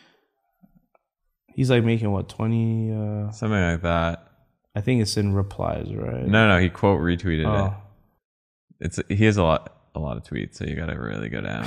He's like making what, twenty? Uh, Something like that. I think it's in replies, right? No, no, he quote retweeted Oh. it. It's he has a lot a lot of tweets, so you got to really go down.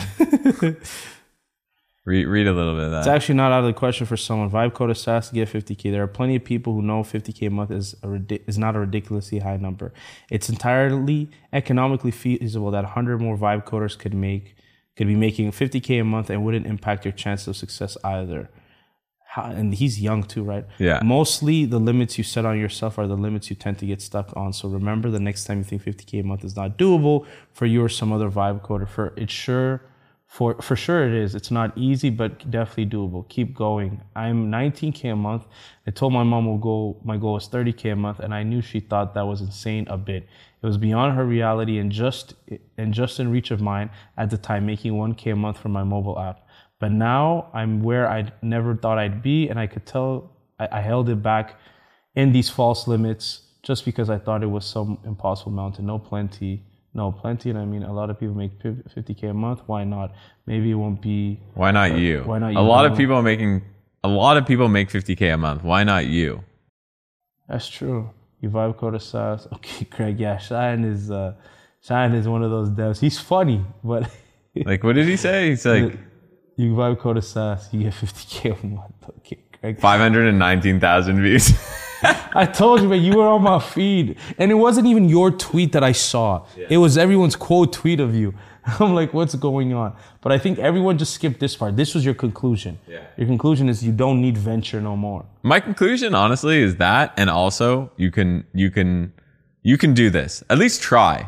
read read a little bit of that. It's actually not out of the question for someone. Vibe code is SaaS to get fifty K. There are plenty of people who know fifty K a month is a ridic- is not a ridiculously high number. It's entirely economically feasible that one hundred more Vibe coders could make could be making fifty K a month and wouldn't impact your chance of success either. how, and he's young too, right? Yeah. Mostly the limits you set on yourself are the limits you tend to get stuck on. So remember, the next time you think fifty K a month is not doable for you or some other vibe coder, for it's sure, for for sure it is. It's not easy, but definitely doable. Keep going. I'm nineteen K a month. I told my mom we'll go, my goal was thirty K a month, and I knew she thought that was insane a bit. It was beyond her reality and just and just in reach of mine at the time, making one K a month from my mobile app. But now I'm where I never thought I'd be, and I could tell I, I held it back in these false limits just because I thought it was some impossible mountain. No plenty, no plenty, and I mean a lot of people make fifty K a month. Why not? Maybe it won't be. Why not uh, you? Why not you? A lot of people are making a lot of people make fifty K a month. Why not you? That's true. You vibe code SaaS. Okay, Craig. Yeah, Shine is uh, Shine is one of those devs. He's funny, but like, what did he say? He's like. You vibe code SaaS, you get fifty K a month. Okay, Craig. five hundred nineteen thousand views. I told you, man, you were on my feed. And it wasn't even your tweet that I saw. Yeah. It was everyone's quote tweet of you. I'm like, what's going on? But I think everyone just skipped this part. This was your conclusion. Yeah. Your conclusion is you don't need venture no more. My conclusion, honestly, is that, and also you can you can you can do this. At least try.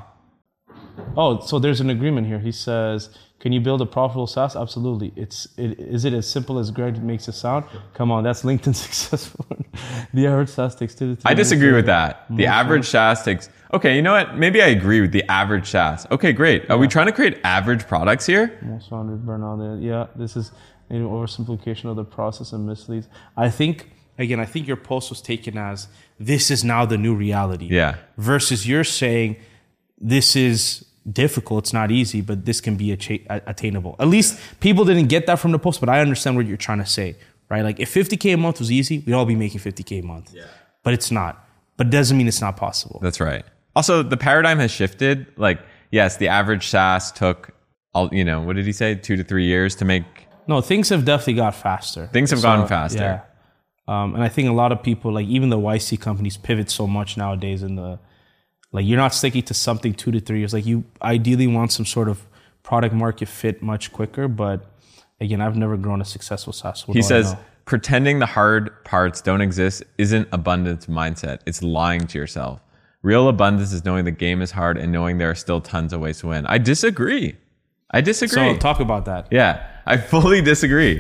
Oh, so there's an agreement here. He says, can you build a profitable SaaS? Absolutely. It's it, is it as simple as Greg makes it sound? Come on, that's LinkedIn successful. The average SaaS takes two to three. I disagree with that. The average SaaS takes. Okay, you know what? Maybe I agree with the average SaaS. Okay, great. Are yeah. we trying to create average products here? Most founders burn out there. Yeah, this is an oversimplification of the process and misleads. I think again, I think your post was taken as this is now the new reality. Yeah. Versus you're saying this is difficult, it's not easy, but this can be attainable. At least people didn't get that from the post, but I understand what you're trying to say, right? Like if fifty K a month was easy, we'd all be making fifty K a month. Yeah. But it's not. But it doesn't mean it's not possible. That's right. Also, the paradigm has shifted. Like, yes, the average SaaS took, all you know, what did he say? Two to three years to make. No, things have definitely got faster. Things have so, gone faster. Yeah. Um, and I think a lot of people, like even the Y C companies, pivot so much nowadays in the. Like you're not sticking to something two to three years. Like you ideally want some sort of product market fit much quicker. But again, I've never grown a successful SaaS. What he says, pretending the hard parts don't exist isn't abundance mindset. It's lying to yourself. Real abundance is knowing the game is hard and knowing there are still tons of ways to win. I disagree. I disagree. So talk about that. Yeah, I fully disagree.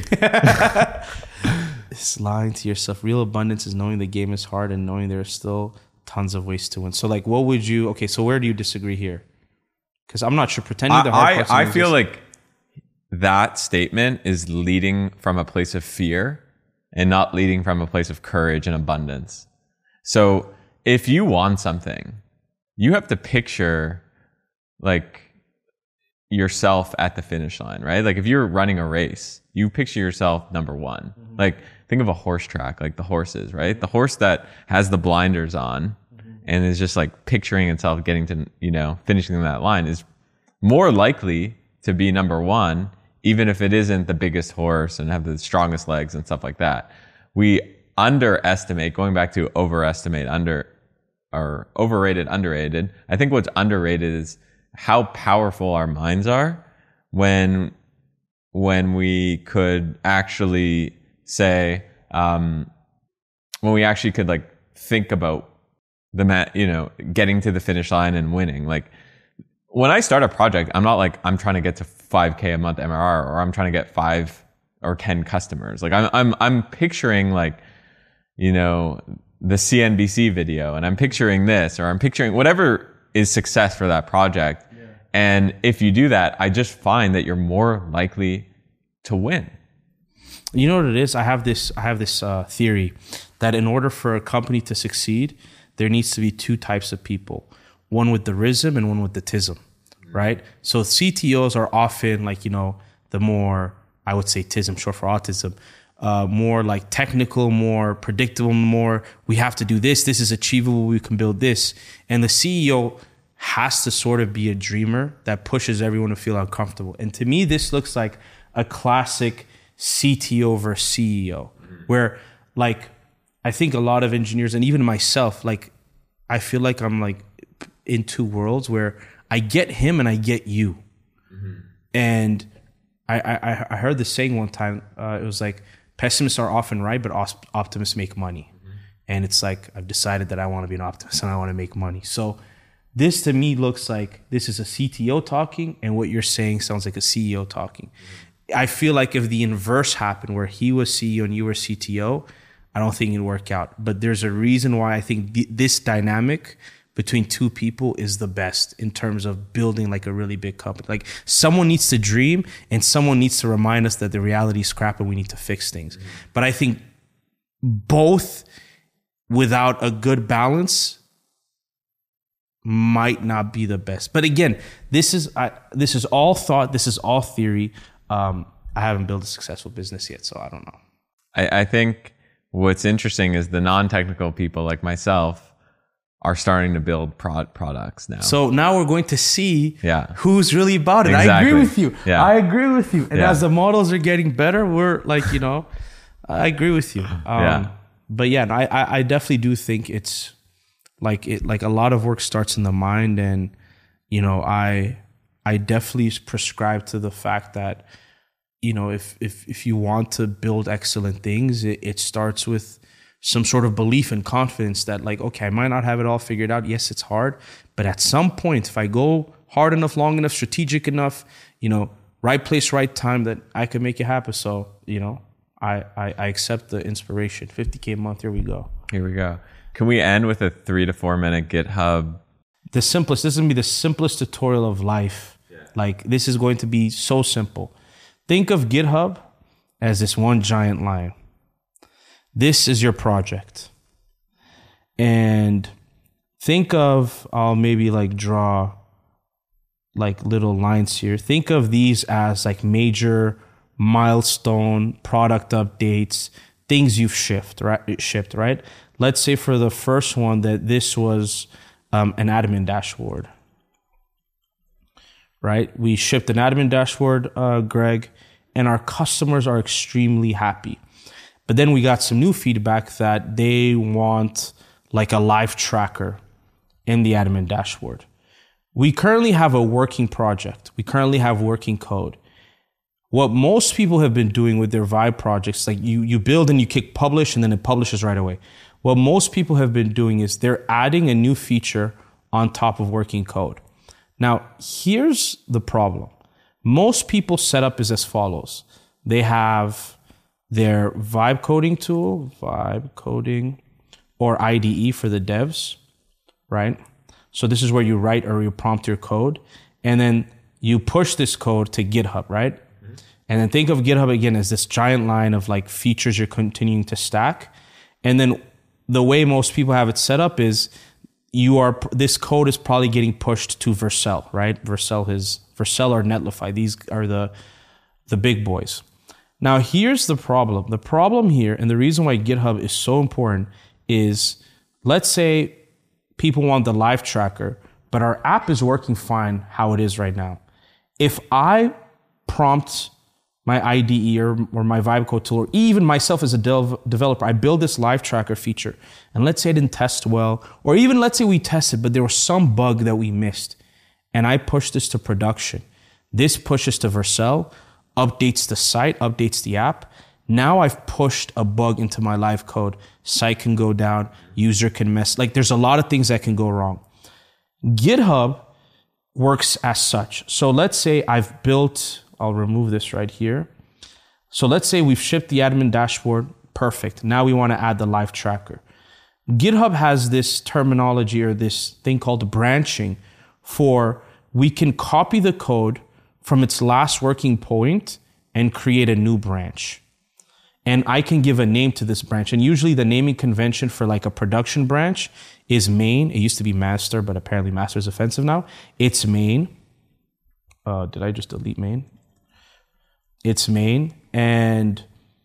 It's lying to yourself. Real abundance is knowing the game is hard and knowing there are still tons of ways to win. So like, what would you, okay, so where do you disagree here? Because I'm not sure, pretending the hard parts. I, I feel like that statement is leading from a place of fear and not leading from a place of courage and abundance. So if you want something, you have to picture like yourself at the finish line, right? Like if you're running a race, you picture yourself number one. Mm-hmm. Like think of a horse track, like the horses, right? The horse that has the blinders on mm-hmm. and is just like picturing itself getting to, you know, finishing that line is more likely to be number one, even if it isn't the biggest horse and have the strongest legs and stuff like that. We underestimate, going back to overestimate, under or overrated, underrated. I think what's underrated is how powerful our minds are when when we could actually say, um, when we actually could like think about the mat, you know, getting to the finish line and winning. Like when I start a project, I'm not like I'm trying to get to five K a month M R R or I'm trying to get five or ten customers. Like I'm I'm I'm picturing like, you know, the C N B C video, and I'm picturing this, or I'm picturing whatever is success for that project. Yeah. And if you do that, I just find that you're more likely to win. You know what it is? I have this, I have this uh, theory that in order for a company to succeed, there needs to be two types of people, one with the rhythm and one with the tism, right? So C T Os are often like, you know, the more, I would say tism, short for autism, uh, more like technical, more predictable, more, we have to do this, this is achievable, we can build this. And the C E O has to sort of be a dreamer that pushes everyone to feel uncomfortable. And to me, this looks like a classic C T O versus C E O, where like, I think a lot of engineers and even myself, like, I feel like I'm like in two worlds where I get him and I get you. Mm-hmm. And I, I, I heard this saying one time, uh, it was like, pessimists are often right, but os- optimists make money. Mm-hmm. And it's like, I've decided that I want to be an optimist and I want to make money. So this to me looks like this is a C T O talking, and what you're saying sounds like a C E O talking. Mm-hmm. I feel like if the inverse happened where he was C E O and you were C T O, I don't think it'd work out. But there's a reason why I think th- this dynamic between two people is the best in terms of building like a really big company. Like someone needs to dream and someone needs to remind us that the reality is crap and we need to fix things. Mm-hmm. But I think both without a good balance might not be the best. But again, this is I, this is all thought. This is all theory. Um, I haven't built a successful business yet, so I don't know. I, I think what's interesting is the non-technical people like myself are starting to build prod products now. So now we're going to see yeah. who's really about it. Exactly. I agree with you. Yeah. I agree with you. And yeah. as the models are getting better, we're like, you know, I agree with you. Um, yeah. But yeah, I, I I definitely do think it's like it like a lot of work starts in the mind, and you know I I definitely prescribe to the fact that you know if if if you want to build excellent things, it, it starts with some sort of belief and confidence that like, okay, I might not have it all figured out. Yes, it's hard, but at some point, if I go hard enough, long enough, strategic enough, you know, right place, right time, that I can make it happen. So, you know, I, I, I accept the inspiration. fifty K a month, here we go. Here we go. Can we end with a three to four minute GitHub? The simplest, this is going to be the simplest tutorial of life. Yeah. Like this is going to be so simple. Think of GitHub as this one giant line. This is your project. And think of, I'll maybe like draw like little lines here. Think of these as like major milestone product updates, things you've shipped, right? Shipped, right? Let's say for the first one that this was um, an admin dashboard, right? We shipped an admin dashboard, uh, Greg, and our customers are extremely happy. But then we got some new feedback that they want like a live tracker in the admin dashboard. We currently have a working project. We currently have working code. What most people have been doing with their Vibe projects, like you, you build and you click publish and then it publishes right away. What most people have been doing is they're adding a new feature on top of working code. Now, here's the problem. Most people's setup is as follows. They have their Vibe coding tool, Vibe coding, or I D E for the devs, right? So this is where you write or you prompt your code, and then you push this code to GitHub, right? Mm-hmm. And then think of GitHub again as this giant line of like features you're continuing to stack. And then the way most people have it set up is you are, this code is probably getting pushed to Vercel, right? Vercel is, Vercel or Netlify. These are the, the big boys. Now, here's the problem. The problem here, and the reason why GitHub is so important is, let's say people want the live tracker, but our app is working fine how it is right now. If I prompt my I D E or, or my Vibe code tool, or even myself as a dev- developer, I build this live tracker feature, and let's say it didn't test well, or even let's say we tested, but there was some bug that we missed, and I push this to production. This pushes to Vercel, updates the site, updates the app. Now I've pushed a bug into my live code. Site can go down, user can mess. Like there's a lot of things that can go wrong. GitHub works as such. So let's say I've built, I'll remove this right here. So let's say we've shipped the admin dashboard. Perfect. Now we want to add the live tracker. GitHub has this terminology or this thing called branching for we can copy the code from its last working point and create a new branch. And I can give a name to this branch. And usually the naming convention for like a production branch is main. It used to be master, but apparently master is offensive now. It's main. Uh, did I just delete main? It's main. And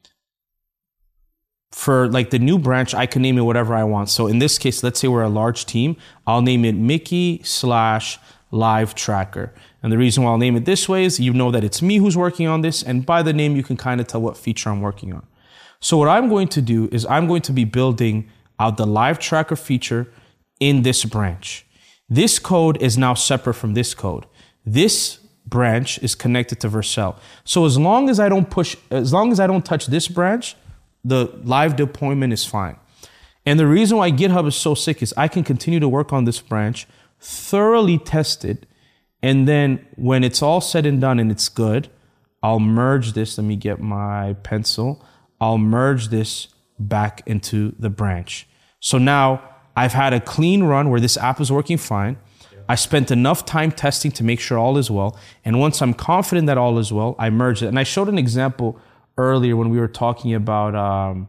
for like the new branch, I can name it whatever I want. So in this case, let's say we're a large team. I'll name it Mickey slash live tracker. And the reason why I'll name it this way is you know that it's me who's working on this. And by the name, you can kind of tell what feature I'm working on. So what I'm going to do is I'm going to be building out the live tracker feature in this branch. This code is now separate from this code. This branch is connected to Vercel. So as long as I don't push, as long as I don't touch this branch, the live deployment is fine. And the reason why GitHub is so sick is I can continue to work on this branch, thoroughly test it, and then when it's all said and done and it's good, I'll merge this. Let me get my pencil. I'll merge this back into the branch. So now I've had a clean run where this app is working fine. I spent enough time testing to make sure all is well. And once I'm confident that all is well, I merge it. And I showed an example earlier when we were talking about um,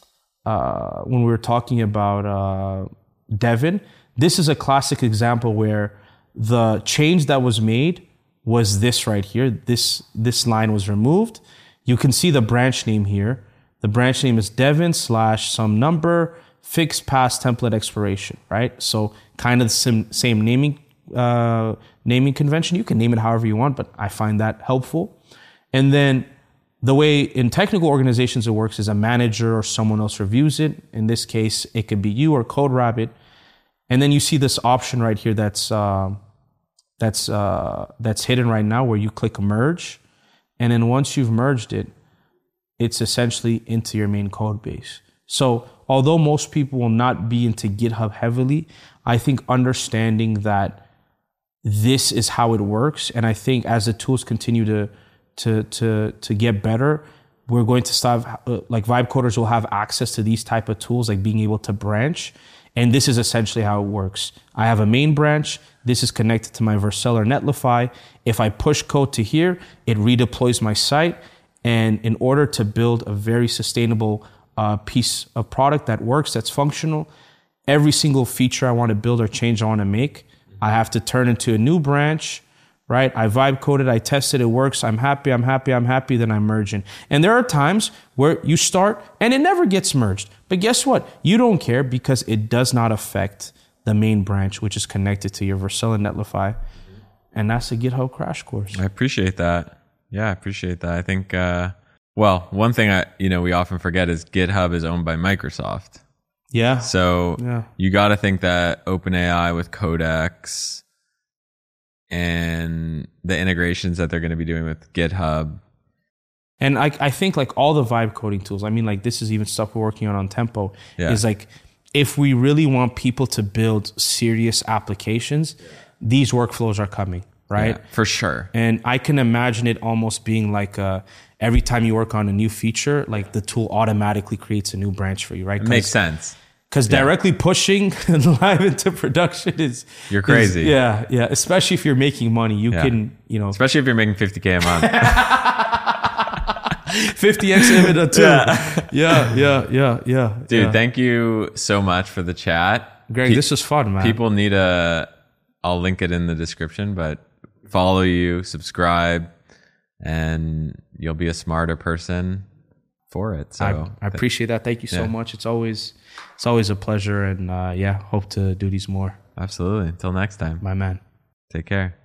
uh, when we were talking about uh, Devin. This is a classic example where the change that was made was this right here. This this line was removed. You can see the branch name here. The branch name is Devin slash some number fixed pass template expiration, right? So kind of the same, same naming uh, naming convention. You can name it however you want, but I find that helpful. And then the way in technical organizations it works is a manager or someone else reviews it. In this case, it could be you or CodeRabbit. And then you see this option right here that's uh, that's uh, that's hidden right now where you click merge. And then once you've merged it, it's essentially into your main code base. So although most people will not be into GitHub heavily, I think understanding that this is how it works, and I think as the tools continue to to to to get better, we're going to start uh, like vibe coders will have access to these type of tools, like being able to branch. And this is essentially how it works. I have a main branch. This is connected to my Vercel or Netlify. If I push code to here, it redeploys my site. And in order to build a very sustainable uh, piece of product that works, that's functional, every single feature I want to build or change I want to make, I have to turn into a new branch, right? I vibe coded, I tested, it works. I'm happy, I'm happy, I'm happy, then I merge in. And there are times where you start and it never gets merged. But guess what? You don't care because it does not affect the main branch, which is connected to your Vercel and Netlify. And that's a GitHub crash course. I appreciate that. Yeah, I appreciate that. I think, uh, well, one thing I, you know, we often forget is GitHub is owned by Microsoft. Yeah. So yeah. you got to think that OpenAI with Codex and the integrations that they're going to be doing with GitHub. And I, I think like all the vibe coding tools, I mean, like this is even stuff we're working on on Tempo, yeah. is like, if we really want people to build serious applications, yeah. these workflows are coming, right? Yeah, for sure. And I can imagine it almost being like uh, every time you work on a new feature, like the tool automatically creates a new branch for you, right? It makes sense. Because yeah. directly pushing live into production is... You're crazy. Is, yeah, yeah. Especially if you're making money, you yeah. can, you know... Especially if you're making fifty K a month. fifty X EBITDA too. Yeah, yeah, yeah, yeah. yeah Dude, yeah. thank you so much for the chat. Greg, Pe- this was fun, man. People need a... I'll link it in the description, but follow you, subscribe, and you'll be a smarter person for it. So I, I appreciate that. Thank you so yeah. much. It's always it's always a pleasure, and uh, yeah, hope to do these more. Absolutely. Until next time. My man. Take care.